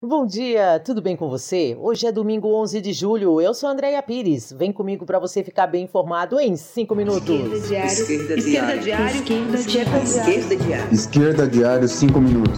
Bom dia, tudo bem com você? Hoje é domingo 11 de julho, eu sou Andréia Pires. Vem comigo para você ficar bem informado em 5 minutos. Esquerda Diário. Esquerda Diário, 5 minutos.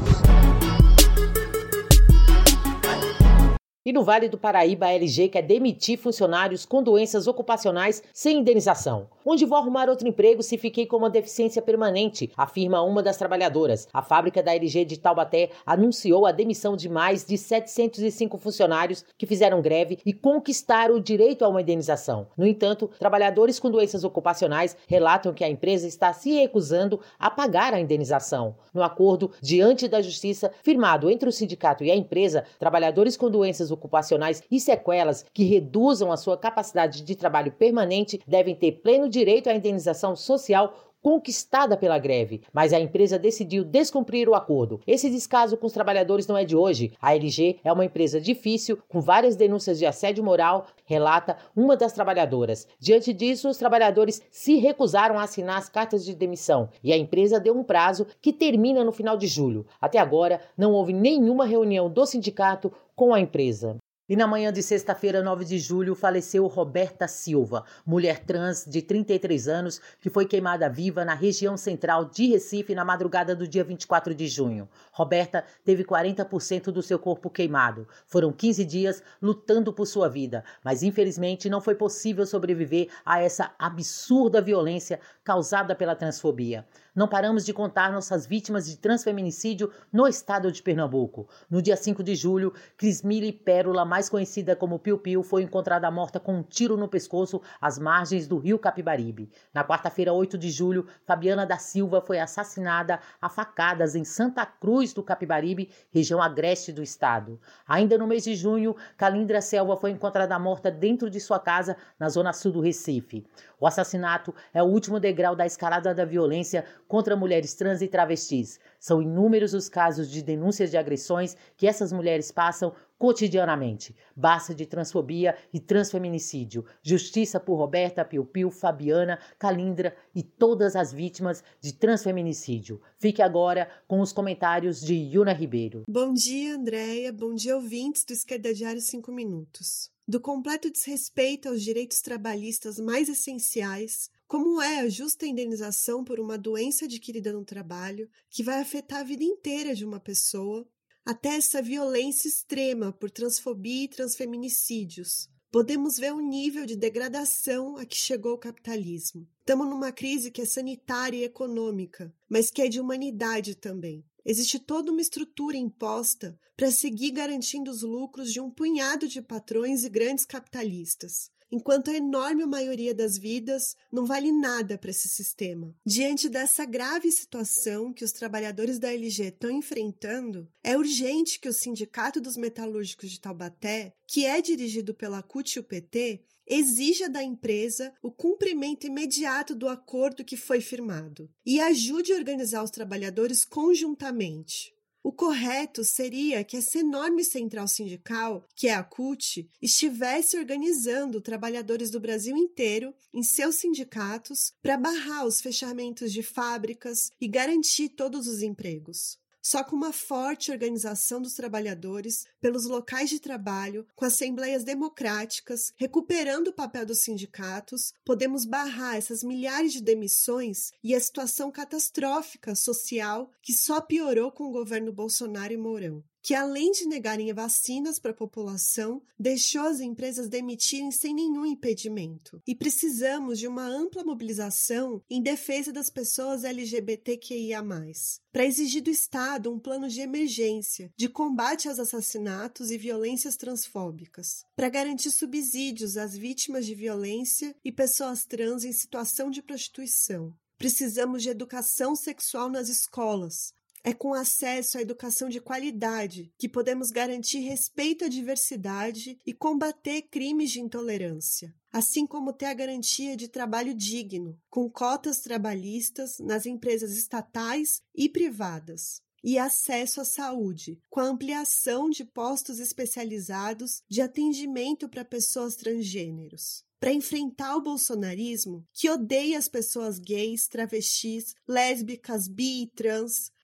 E no Vale do Paraíba, a LG quer demitir funcionários com doenças ocupacionais sem indenização. Onde vou arrumar outro emprego se fiquei com uma deficiência permanente, afirma uma das trabalhadoras. A fábrica da LG de Taubaté anunciou a demissão de mais de 705 funcionários que fizeram greve e conquistaram o direito a uma indenização. No entanto, trabalhadores com doenças ocupacionais relatam que a empresa está se recusando a pagar a indenização. No acordo, diante da justiça, firmado entre o sindicato e a empresa, trabalhadores com doenças ocupacionais e sequelas que reduzam a sua capacidade de trabalho permanente devem ter pleno direito à indenização social conquistada pela greve, mas a empresa decidiu descumprir o acordo. Esse descaso com os trabalhadores não é de hoje. A LG é uma empresa difícil, com várias denúncias de assédio moral, relata uma das trabalhadoras. Diante disso, os trabalhadores se recusaram a assinar as cartas de demissão e a empresa deu um prazo que termina no final de julho. Até agora, não houve nenhuma reunião do sindicato com a empresa. E na manhã de sexta-feira, 9 de julho, faleceu Roberta Silva, mulher trans de 33 anos, que foi queimada viva na região central de Recife na madrugada do dia 24 de junho. Roberta teve 40% do seu corpo queimado. Foram 15 dias lutando por sua vida, mas infelizmente não foi possível sobreviver a essa absurda violência causada pela transfobia. Não paramos de contar nossas vítimas de transfeminicídio no estado de Pernambuco. No dia 5 de julho, Crismile Pérola, mais conhecida como Piu Piu, foi encontrada morta com um tiro no pescoço às margens do rio Capibaribe. Na quarta-feira, 8 de julho, Fabiana da Silva foi assassinada a facadas em Santa Cruz do Capibaribe, região agreste do estado. Ainda no mês de junho, Calindra Selva foi encontrada morta dentro de sua casa na zona sul do Recife. O assassinato é o último degrau da escalada da violência contra mulheres trans e travestis. São inúmeros os casos de denúncias de agressões que essas mulheres passam cotidianamente. Basta de transfobia e transfeminicídio. Justiça por Roberta, Piu Piu, Fabiana, Calindra e todas as vítimas de transfeminicídio. Fique agora com os comentários de Yuna Ribeiro. Bom dia, Andréia. Bom dia, ouvintes do Esquerda Diário 5 Minutos. Do completo desrespeito aos direitos trabalhistas mais essenciais, como é a justa indenização por uma doença adquirida no trabalho, que vai afetar a vida inteira de uma pessoa, até essa violência extrema por transfobia e transfeminicídios. Podemos ver o nível de degradação a que chegou o capitalismo. Estamos numa crise que é sanitária e econômica, mas que é de humanidade também. Existe toda uma estrutura imposta para seguir garantindo os lucros de um punhado de patrões e grandes capitalistas, enquanto a enorme maioria das vidas não vale nada para esse sistema. Diante dessa grave situação que os trabalhadores da LG estão enfrentando, é urgente que o Sindicato dos Metalúrgicos de Taubaté, que é dirigido pela CUT e o PT, exija da empresa o cumprimento imediato do acordo que foi firmado e ajude a organizar os trabalhadores conjuntamente. O correto seria que essa enorme central sindical, que é a CUT, estivesse organizando trabalhadores do Brasil inteiro em seus sindicatos para barrar os fechamentos de fábricas e garantir todos os empregos. Só com uma forte organização dos trabalhadores pelos locais de trabalho, com assembleias democráticas, recuperando o papel dos sindicatos, podemos barrar essas milhares de demissões e a situação catastrófica social que só piorou com o governo Bolsonaro e Mourão, que além de negarem vacinas para a população, deixou as empresas demitirem sem nenhum impedimento. E precisamos de uma ampla mobilização em defesa das pessoas LGBTQIA+, para exigir do Estado um plano de emergência, de combate aos assassinatos e violências transfóbicas, para garantir subsídios às vítimas de violência e pessoas trans em situação de prostituição. Precisamos de educação sexual nas escolas. É com acesso à educação de qualidade que podemos garantir respeito à diversidade e combater crimes de intolerância, assim como ter a garantia de trabalho digno, com cotas trabalhistas nas empresas estatais e privadas, e acesso à saúde, com a ampliação de postos especializados de atendimento para pessoas transgêneros. Para enfrentar o bolsonarismo, que odeia as pessoas gays, travestis, lésbicas, bi e trans,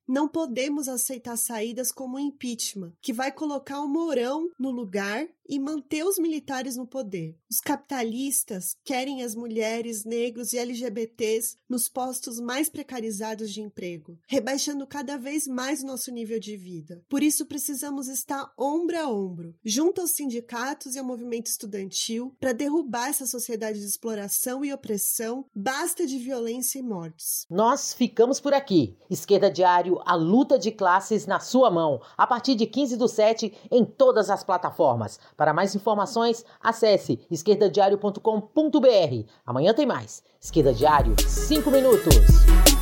Não podemos aceitar saídas como o impeachment, que vai colocar o Mourão no lugar e manter os militares no poder. Os capitalistas querem as mulheres, negros e LGBTs nos postos mais precarizados de emprego, rebaixando cada vez mais o nosso nível de vida. Por isso precisamos estar ombro a ombro, junto aos sindicatos e ao movimento estudantil, para derrubar essa sociedade de exploração e opressão. Basta de violência e mortes. Nós ficamos por aqui. Esquerda Diário, a luta de classes na sua mão. A partir de 15/7 em todas as plataformas. Para mais informações, acesse esquerdadiario.com.br. Amanhã tem mais. Esquerda Diário, 5 minutos.